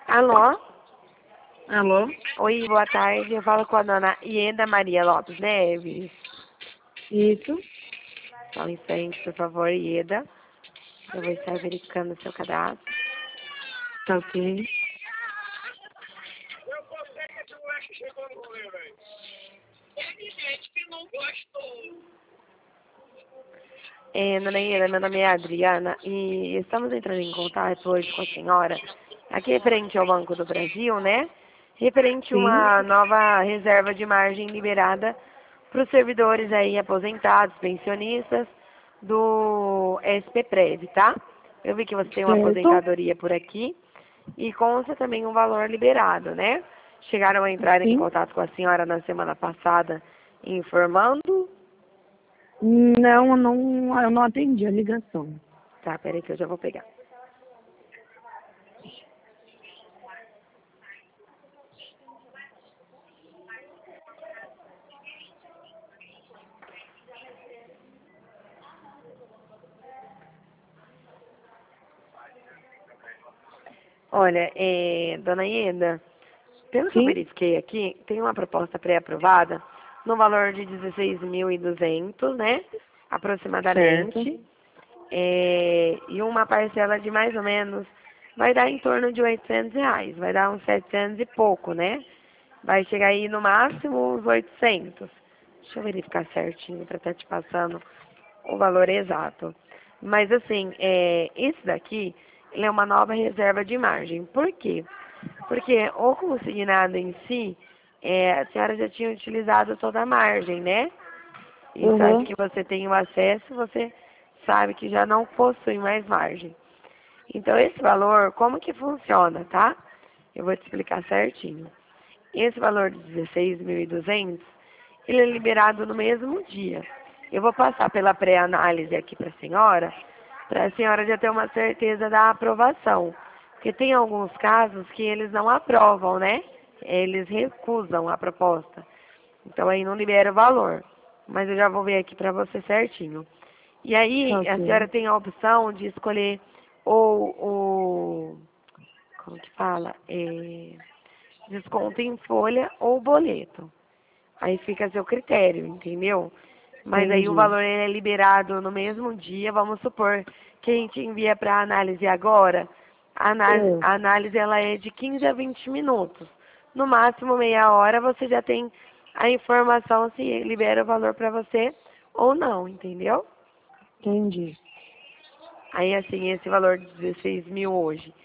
Alô? Alô? Oi, boa tarde. Eu falo com a dona Ieda Maria Lopes Neves. Isso? Só um instante, por favor, Ieda. Eu vou estar verificando o seu cadastro. Tá ok. Dona Ieda, meu nome é Adriana e estamos entrando em contato hoje com a senhora, aqui referente ao Banco do Brasil, né? Referente a Sim, uma nova reserva de margem liberada para os servidores aí aposentados, pensionistas do SPPrev, tá? Eu vi que você tem uma certo. aposentadoria por aqui e consta também um valor liberado, né? Chegaram a entrar em Sim. contato com a senhora na semana passada informando. Não, eu não atendi a ligação. Tá, peraí que eu já vou pegar. Olha, dona Ieda, pelo que eu Sim, verifiquei aqui, tem uma proposta pré-aprovada no valor de 16.200, né? certo. Aproximadamente. E uma parcela de mais ou menos, vai dar em torno de R$ 800, vai dar uns 700 e pouco, né? Vai chegar aí no máximo uns 800. Deixa eu verificar certinho para estar te passando o valor exato. Mas assim, esse daqui, ele é uma nova reserva de margem. Por quê? Porque o consignado em si, a senhora já tinha utilizado toda a margem, né? Isso acho Uhum. que você tem o acesso, você sabe que já não possui mais margem. Então esse valor, como que funciona, tá? Eu vou te explicar certinho. Esse valor de 16.200, ele é liberado no mesmo dia. Eu vou passar pela pré-análise aqui para a senhora já ter uma certeza da aprovação. Porque tem alguns casos que eles não aprovam, né? Eles recusam a proposta. Então aí não libera o valor. Mas eu já vou ver aqui para você certinho. E Tá aí a senhora ok. tem a opção de escolher ou o como que fala? Desconto em folha ou boleto. Aí fica a seu critério, entendeu? Mas aí o Entendi. valor ele é liberado no mesmo dia. Vamos supor que a gente envia para análise agora. É, A análise ela é de 15 a 20 minutos. No máximo meia hora você já tem a informação se libera o valor para você ou não, entendeu? entendi. Aí assim, esse valor de 16 mil hoje.